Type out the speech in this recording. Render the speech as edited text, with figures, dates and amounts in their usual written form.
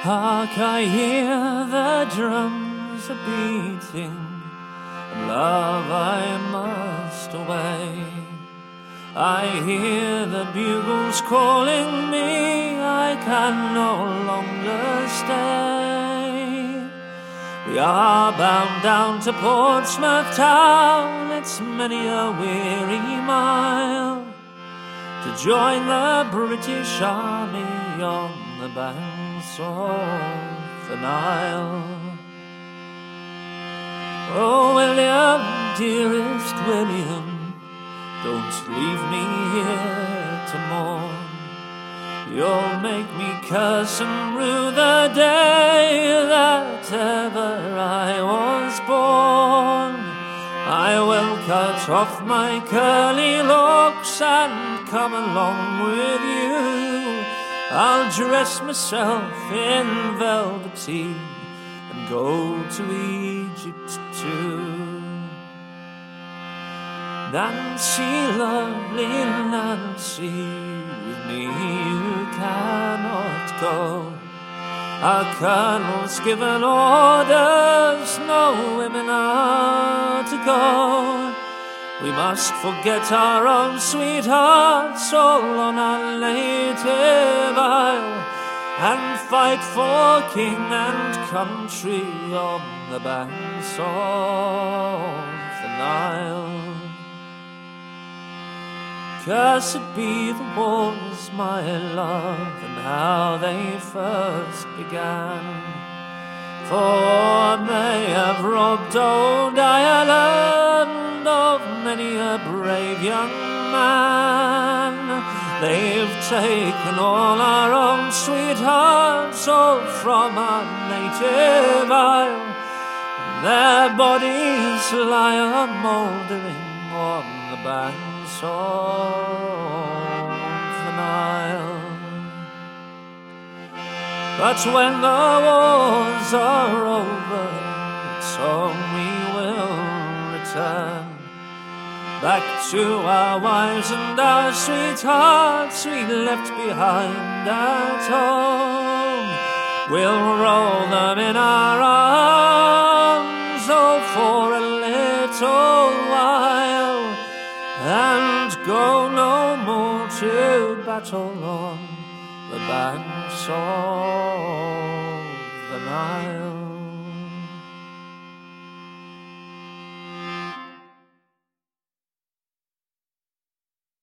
Hark, I hear the drums a beating, and love, I must away. I hear the bugles calling me, I can no longer stay. We are bound down to Portsmouth town, it's many a weary mile, to join the British Army on the banks of the Nile. Oh, William, dearest William, don't leave me here to mourn. You'll make me curse and rue the day that ever I was born. I will cut off my curly locks and come along with you. I'll dress myself in velveteen and go to Egypt too. Nancy, lovely Nancy, with me you cannot go. Our colonel's given orders, no women are to go. We must forget our own sweethearts all on our native isle, and fight for king and country on the banks of the Nile. Cursed be the wars, my love, and how they first began, for they have robbed old Ireland of many a brave young man. They've taken all our own sweethearts, all from our native isle, and their bodies lie a-mouldering on the banks of the Nile. But when the wars are over, it's home we will return, back to our wives and our sweethearts we left behind at home. We'll roll them in our arms, oh, for a little while, and go no more to battle on the banks of the Nile.